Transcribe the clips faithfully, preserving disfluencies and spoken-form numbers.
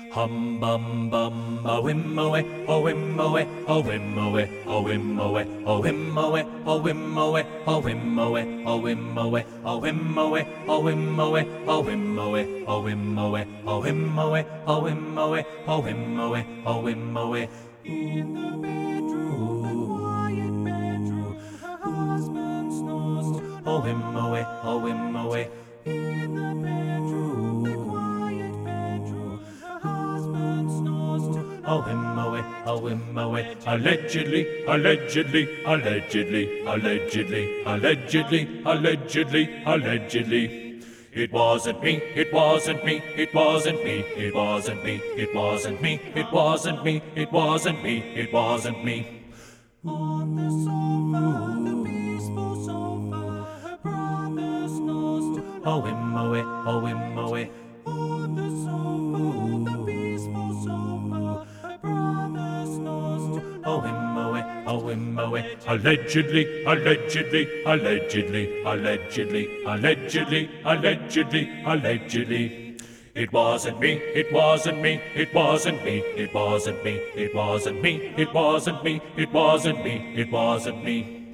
Hum bum bum a whim away, a whim away, a whim away, a whim away, a whim away, a whim away, a whim away, a whim away, a whim away, a whim away, a whim away, a whim away, a whim away, a whim away, a whim away, a whim away. In the bedroom, the quiet bedroom, her husband snores. A whim away, a whim away. In the bedroom, the quiet bedroom, her husband snores. A whim away, a whim away. Allegedly, allegedly, allegedly, allegedly, allegedly, allegedly, allegedly. It wasn't me, it wasn't me, it wasn't me, it wasn't me, it wasn't me, it wasn't me, it wasn't me, it wasn't me. On the sofa, the peaceful sofa, her brother snores. A whim away, a whim away. On the sofa, the peaceful sofa, her brother snores. A whim away, a whim away. Allegedly, allegedly, allegedly, allegedly, allegedly, allegedly, allegedly. It wasn't me, it wasn't me, it wasn't me, it wasn't me, it wasn't me, it wasn't me, it wasn't me, it wasn't me.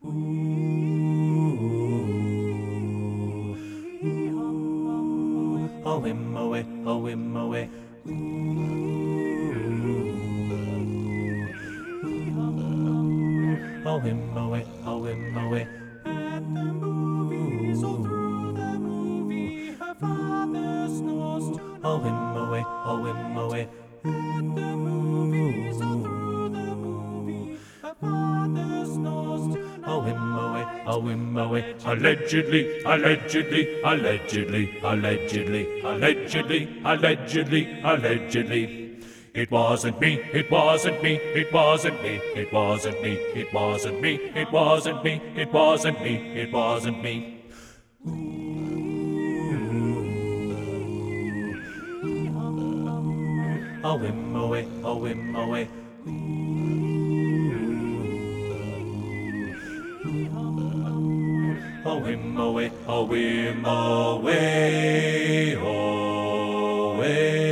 A whim away, a whim away. A whim away, a whim away. At the movies, all through the movie, her father snores. A whim away, a whim away. At the movies, all through the movie, her father snores. A whim away, a whim away. Allegedly, allegedly, allegedly, allegedly, allegedly, allegedly, allegedly. It wasn't me, it wasn't me, it wasn't me, it wasn't me, it wasn't me, it wasn't me, it wasn't me, it wasn't me. A whim away, a whim away. A whim away, a whim away, away.